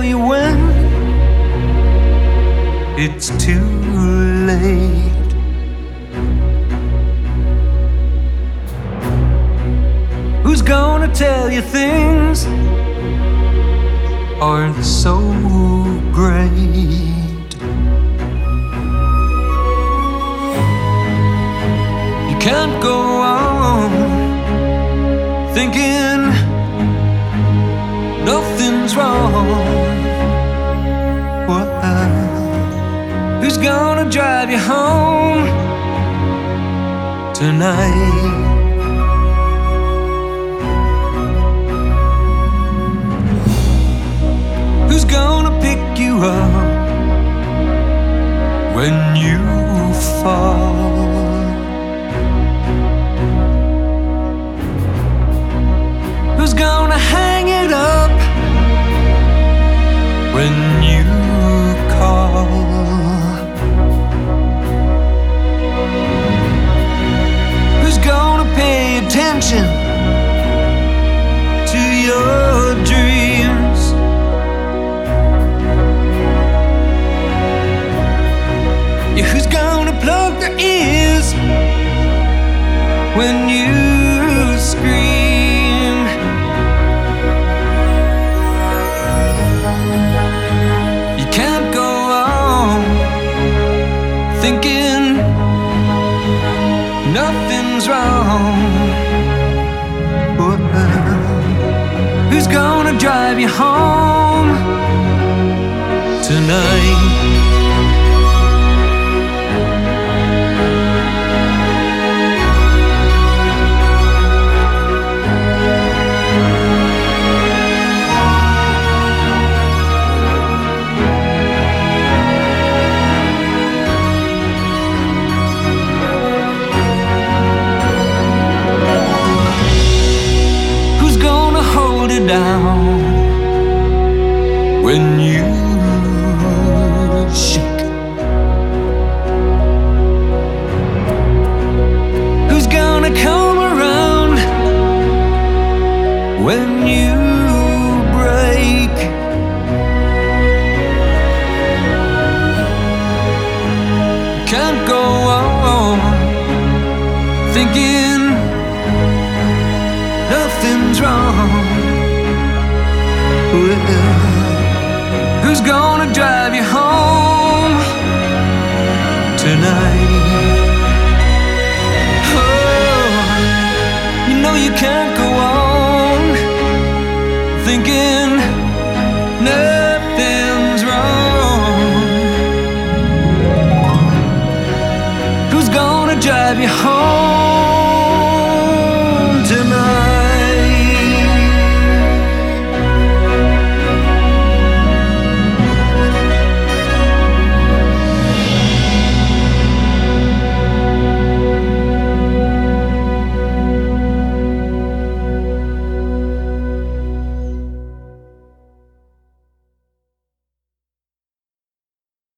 tell you when it's too late. Who's gonna tell you things aren't so great? You can't go on thinking nothing's wrong. What? Who's gonna drive you home tonight? Who's gonna pick you up when you fall? Who's gonna hang it up when you call? Who's gonna pay attention to your dreams? Yeah, who's gonna plug their ears when you scream? You can't go on thinking nothing's wrong. Who's gonna drive you home tonight? Down when you shake? Who's gonna come around when you break? Can't go on thinking nothing's wrong. Who's gonna drive you home tonight? Oh, you know you can't go on thinking nothing's wrong. Who's gonna drive you home